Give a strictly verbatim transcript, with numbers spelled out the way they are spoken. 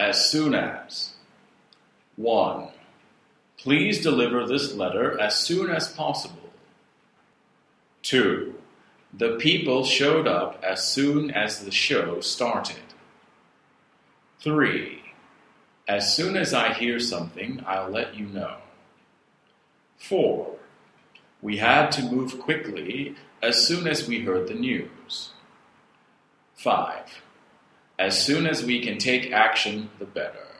as soon as. one. Please deliver this letter as soon as possible. two. The people showed up as soon as the show started. three. As soon as I hear something, I'll let you know. four. We had to move quickly as soon as we heard the news. five. As soon as we can take action, the better.